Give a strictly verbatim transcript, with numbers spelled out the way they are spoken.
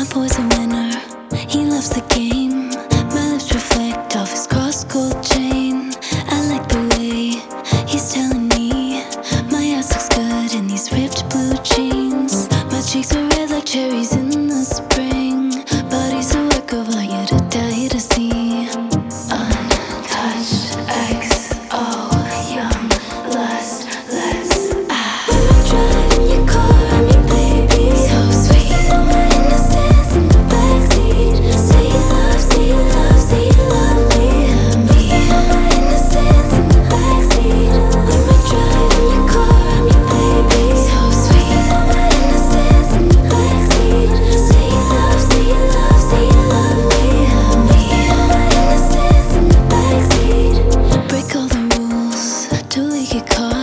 boy's a winner, he loves the game. My lips reflect off his cross gold chain. I like the way he's telling me my ass looks good in these ripped blue jeans. My cheeks are red like cherries in the spring, but he's a work of art you to die to see. Untouched X O, young lust, let's ah. When we're driving your car, I'm your baby. So sweet, all my innocence in the backseat. Say you love, say you love, say you love me. Me, all my innocence in the backseat. When we're driving your car, I'm your baby. So sweet, all my innocence in the backseat. Say you love, say you love, say you love me. Me, all my innocence in the backseat. Break all the rules till we get caught.